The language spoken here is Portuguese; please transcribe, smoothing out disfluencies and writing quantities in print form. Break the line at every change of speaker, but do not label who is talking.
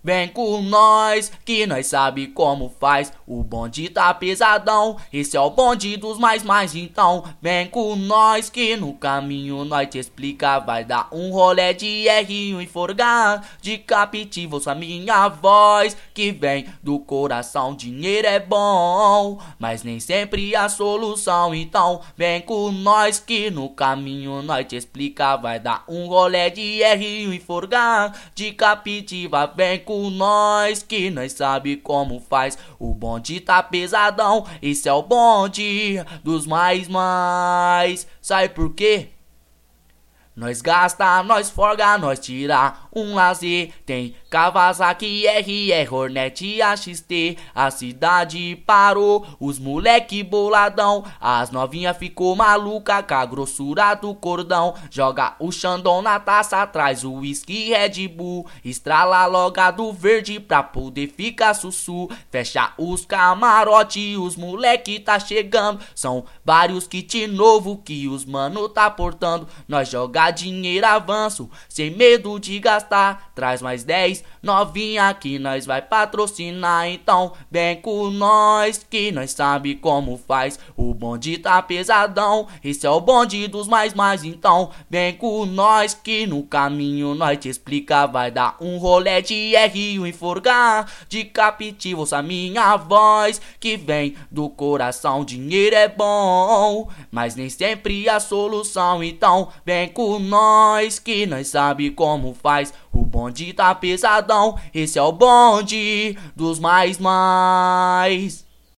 Vem com nós, que nós sabe como faz. O bonde tá pesadão, esse é o bonde dos mais. Então vem com nós, que no caminho nós te explica. Vai dar um rolê de R1 e forgar. De capitivo, ouça minha voz, que vem do coração. Dinheiro é bom, mas nem sempre a solução. Então vem com nós, que no caminho nós te explica. Vai dar um rolê de R1 e forgar. De capitiva, vem com nós, que nós sabe como faz. O bonde tá pesadão, esse é o bonde dos mais. Sabe por quê? Nós gasta, nós forga, nós tira um lazer. Tem Kawasaki RR, Hornet AXT. A cidade parou, os moleque boladão. As novinha ficou maluca com a grossura do cordão. Joga o Xandão na taça, traz o whisky Red Bull. Estrala logo do verde pra poder ficar sussu. Fecha os camarote, os moleque tá chegando. São vários kit novo que os mano tá portando. Nós joga dinheiro avanço, sem medo de gastar. Traz mais 10 novinha que nós vai patrocinar. Então vem com nós, que nós sabe como faz. O bonde tá pesadão, esse é o bonde dos mais. Então vem com nós, que no caminho nós te explica. Vai dar um rolê de R1 e forgar. De capitivo, ouça minha voz, que vem do coração. Dinheiro é bom, mas nem sempre a solução. Então vem com nós, que nós sabe como faz. O bonde tá pesadão, esse é o bonde dos mais.